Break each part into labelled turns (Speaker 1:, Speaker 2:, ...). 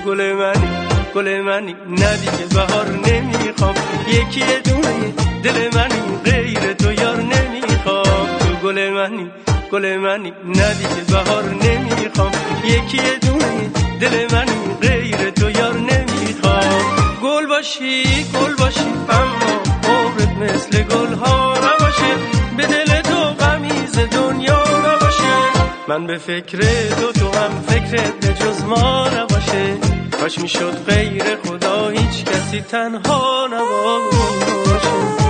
Speaker 1: گل منی ندیگه بهار نمیخوام، یکی دونه دل منی غیر تو یار نمیخوام. تو گل منی ندیگه بهار نمیخوام، یکی دونه دل منی غیر تو یار نمیخوام. گل باشی اما عمرت مثل گل ها نباشه، به دل تو غمیز دنیا نباشه. من به فکر تو هم فکرت به جز ما نباشه، کاش میشد غیر خدا هیچ کسی تنها نباشه.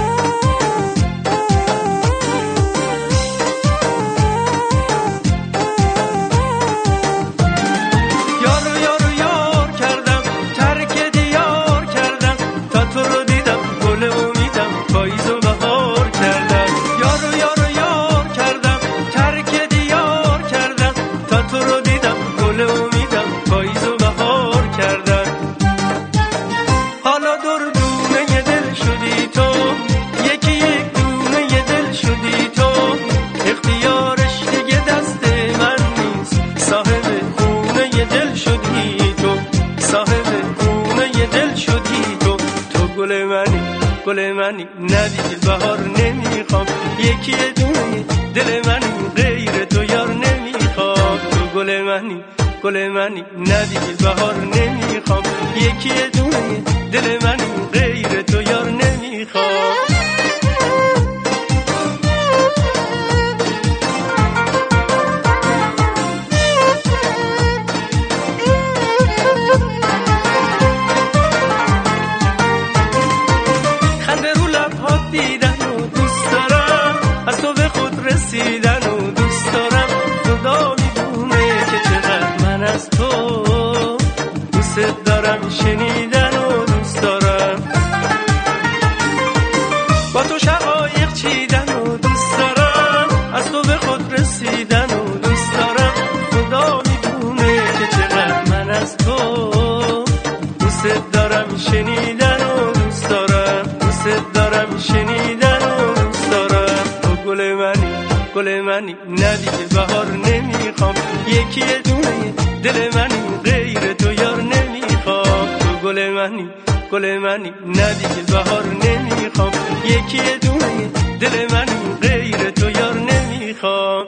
Speaker 1: گل منی ندیگه بهار نمیخوام، یکی دونه دل منی غیر تو یار نمیخوام. تو گل منی ندیگه بهار نمیخوام، یکی دونه دل منی غیر تو یار نمیخوام. رسیدن و دوست دارم، خدا میدونه که چقدر من از تو دوست دارم. شنیدن و دوست دارم، با تو شقایق چیدن و دوست دارم، از تو به خود رسیدن و دوست دارم. خدا میدونه که چقدر من از تو دوست دارم. شنیدن و دوست دارم شنیدن و دوست دارم. تو گل منی ندیگه بهار نمیخوام، یکی دونه دل منی غیر تو یار نمیخوام. تو گل منی ندیگه بهار نمیخوام، یکی دونه دل منی غیر تو یار نمیخوام.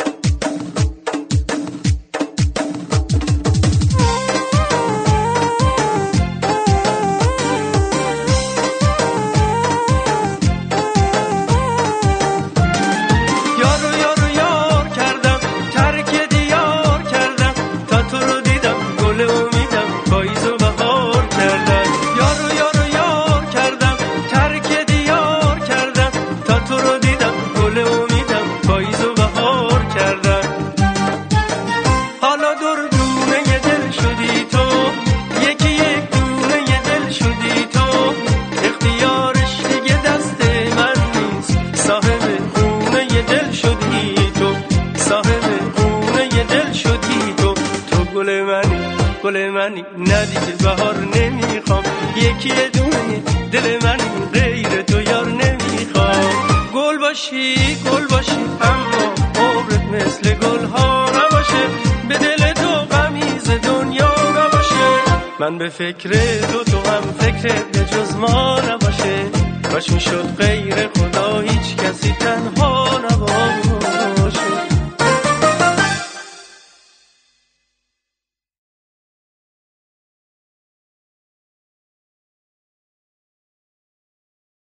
Speaker 1: گل منی ندیگه بهار نمیخوام، یکی دونه دل منی غیر تو یار نمیخوام. گل باشی اما عمرت مثل گل ها نباشه، به دل تو غمیز دنیا نباشه. من به فکر تو هم فکرت به جز ما نباشه، کاش میشد غیر خدا هیچ کسی تنها نباشه.